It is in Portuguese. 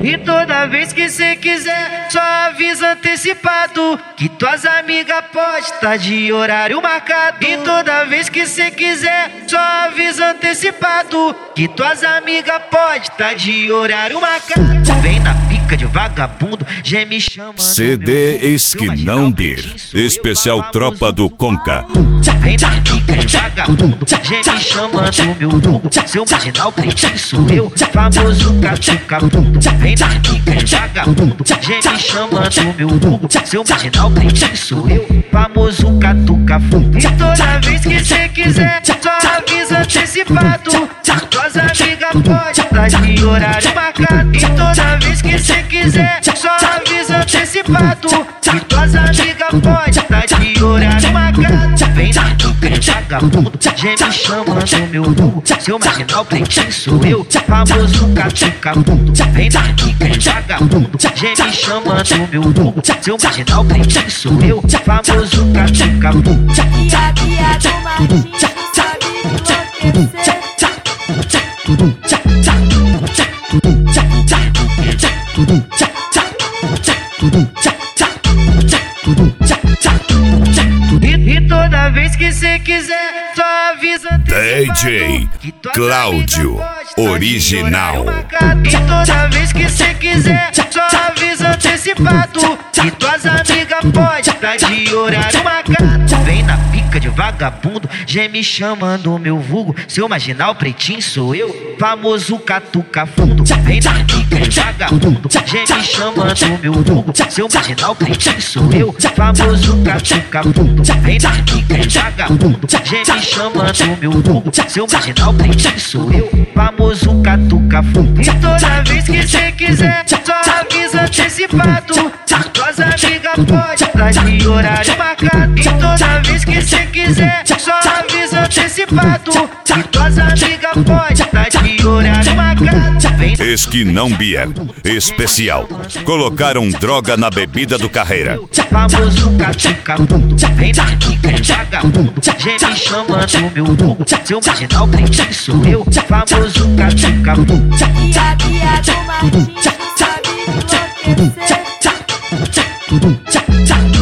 E toda vez que cê quiser, só avisa antecipado que tuas amigas pode tá de horário marcado. E toda vez que cê quiser, só avisa antecipado que tuas amigas pode tá de horário marcado. Vem na pica de vagabundo, geme chama. CD Esquinão Beer, especial Tropa do Conca. Vem na pica de vagabundo, geme chamando meu bundo. Seu marginal pretinho sou eu, famoso catucabundo. Vem na pica de vagabundo, geme chamando meu bundo. Seu marginal pretinho sou eu, famoso catucabundo. E toda vez que cê quiser, só avisa antecipado. Tuas amigas pode tá de horário marcado. E toda vez que cê quiser, só avisa antecipado que tuas amigas pode tá de horário marcado. Vem na pica de vagabundo, geme chamando meu bundo. Seu marginal pretinho sou eu, famoso catucabundo. Vem na pica de vagabundo, geme chamando meu bundo. Seu marginal pretinho sou eu, famoso catucabundo. E a Bia do Martins sabe enlouquecer. E toda vez que cê quiser, só avisa DJ Cláudio Original. E toda vez que cê quiser, só avisa antecipado que tuas amigas pode tá de horário marcado. Vem na pica de vagabundo, geme chamando meu vulgo. Seu marginal pretinho sou eu, famoso catuca fundo. Vem na pica de vagabundo, geme chamando meu vulgo. Seu marginal pretinho sou eu, famoso catuca fundo. Vem na pica de vagabundo, geme chamando meu vulgo. Seu marginal pretinho sou eu, famoso catuca fundo. E toda vez que cê quiser, só avisa antecipado. Tuas amigas pode tá de horário marcado. E toda vez que cê quiser, só avisa antecipado que tuas amigas pode tá de horário marcado. Esquinão Beer, especial. Colocaram droga na bebida do Carreira. Famoso catucabundo, vem na pica de vagabundo, geme chamando meu bundo. Seu marginal pretinho sou eu, famoso catucabundo. E a Bia do Martins sabe enlouquecer.